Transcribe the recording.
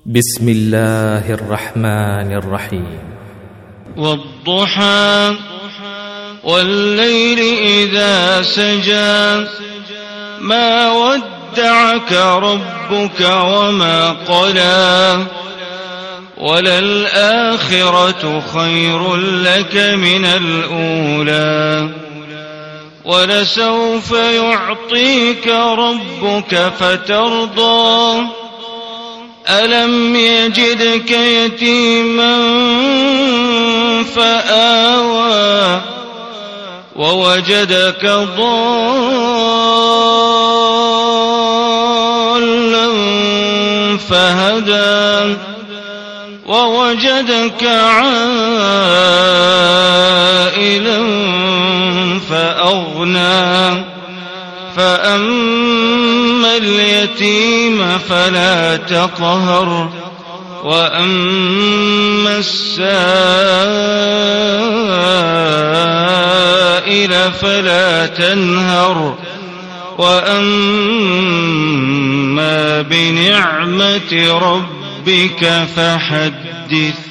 بسم الله الرحمن الرحيم. والضحى والليل إذا سجى ما ودعك ربك وما قلى وللآخرة خير لك من الأولى ولسوف يعطيك ربك فترضى ألم يجدك يتيما فآوى ووجدك ضالا فهدى ووجدك عائلا فأغنى فأما اليتيم فلا تقهر وأما السائل فلا تنهر وأما بنعمة ربك فحدث.